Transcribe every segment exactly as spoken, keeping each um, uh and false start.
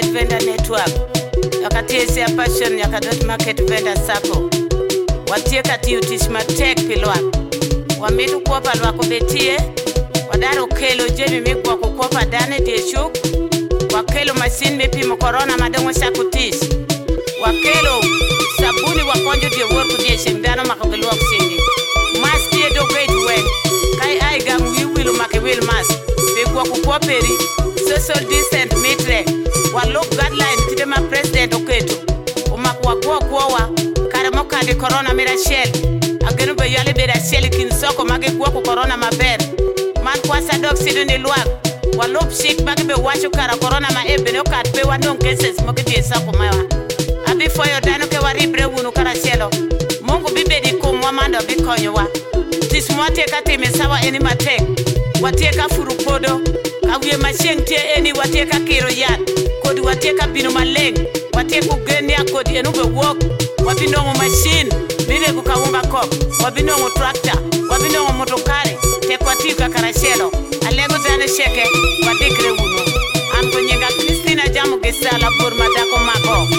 Vendor Network. Yakati ya passion yakadot market vendor sako. Watie kati utishma tek pilwa. Wametu kuopa lwa kubetie. Wadaro kelo jemi mikwa kukopa dane dieshuk. Wakelo machine mepi mkorona madongo shakutish. Wakelo sabuni wakonjo die worku die shindano makagelo kusingi. Mask ye do great way. Kai ai gam wi wilu make wil mask. Pegwa kukoperi social distant metre. Walok guideline kidema president oketo. Umakwa kwa kwa kare moka de corona mira shell. Agenu be yale be da shell kin soko mage kwa ku corona maber. Man kwa sadok sidoni luak. Walop shik mage be washu kara corona ma ebe no kat be wadon cases moke die soko mawa. Abi foyo dano ke waribre wunu kara shelo. Mungu bibe di kumwa mando bikonyo wa. Tismwate kati mesawa eni matek. Wateka furupodo. Kawiye macheng tie eni wateka kiro yat. Kodi wateka binu maleng. Wateka ugenia kodi enube wok. Wabinongo machine. Mine kukawunga kop. Wabinongo tractor. Wabinongo motokari. Tekwatika karashelo. Alego zane sheke. Wadikre wunu. Anko nyega Christina Jamu Gisala Burmadako Mako.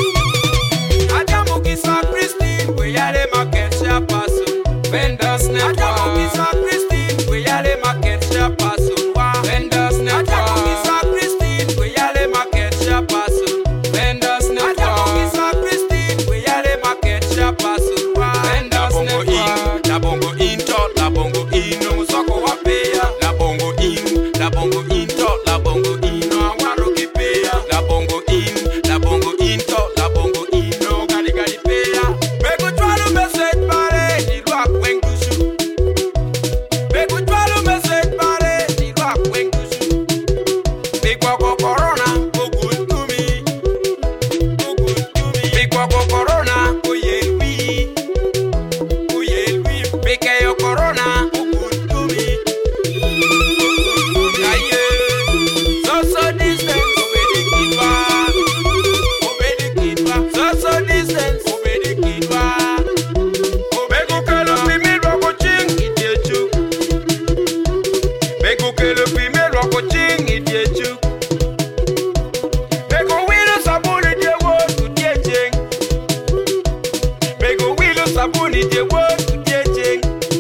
Ajamu Gisa Christine. We are market share person. Vendors Network. Ajamu Gisa Christine. We are market share person. Vendors Network. Ajamu Gisa Christine. We are market share person. Vendors Network. Ajamu Gisa Christine. We are market share person. Vendors Network. La bongo in, la bongo in, no soko wapea. La bongo in, la bongo in, la bongo in, no waroki pea. La bongo in, la bongo in, la bongo in, no gali gali pea. Bego twalo message pare, di rock weng kushu. Bego twalo message pare, di rock weng kushu. Big wako corona, go good to me, go good to me. Big wako corona, go ye we, go ye we. Big yo corona, go good to me, go good to me. Aye, social distance, obey the kid wa, obey the kid wa. Social distance, obey the kid wa. Obey go kelo pimi roko ching idiechu. Bego kelo pimi roko ching idiechu. Bego wilo sabuni die wo tu die ching. Bego wilo sabuni die wo tu die ching.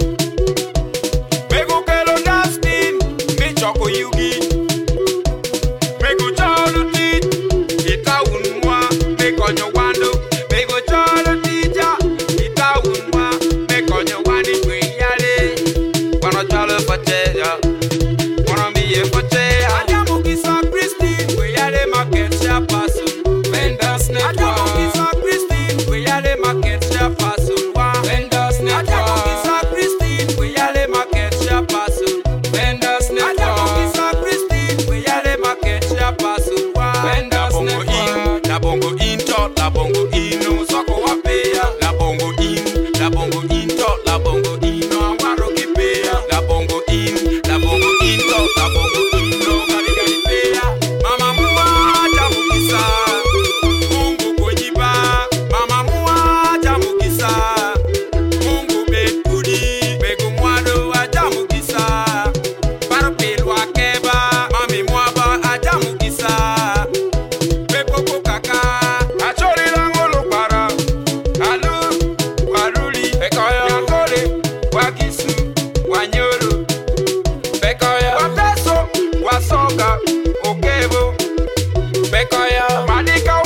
Bego kelo dustin mi choko yugi. Bego chalo tit ita unwa me konyo wando. Bego chalo tija ita unwa me konyo wani kwe yale. Wano chalo fateja. Wanna be a potato. Ajamu Gisa Christine, we are the market share person. Vendors Network. Ajamu Gisa Christine, we are the market share person. Vendors Network. Ajamu Gisa Christine, we are the market share person. Vendors Network. Ajamu Gisa Christine, we are the market share person. Vendors Network. La bongo in, la bongo in, no soko wapea. La bongo in, la bongo in, la bongo in, no waroki pea. La bongo in, la bongo in, la bongo in, no gali gali pea. Mama mua Ajamu Gisa, Mungu kujiba. Mama mua Ajamu Gisa, Mungu bekudi. Bego mwado Ajamu Gisa, parpilwa keba. Mami mwaba Ajamu Gisa, beko kokaka. Achori langolo para, alu waruli. Bekoyo yakole, wakisu, wanyoro. Bekoyo wapeso, wasoga, okebo. Bekoyo madika.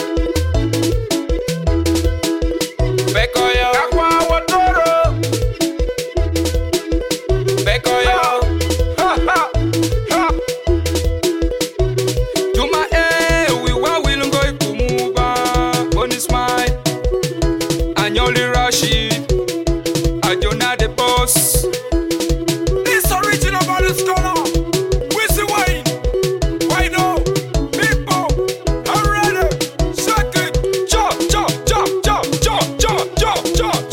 Bekoyo kakwa wotoro. Bekoyo ha ha ha. Tuma eh we wa will go ikumuba. Bonus smile. Anyoli Rashid. Ajona the boss. This original bonus color. Wizzy Wayne. Why no? People are ready. Second. Chop, chop, chop, chop, chop, chop, chop, chop.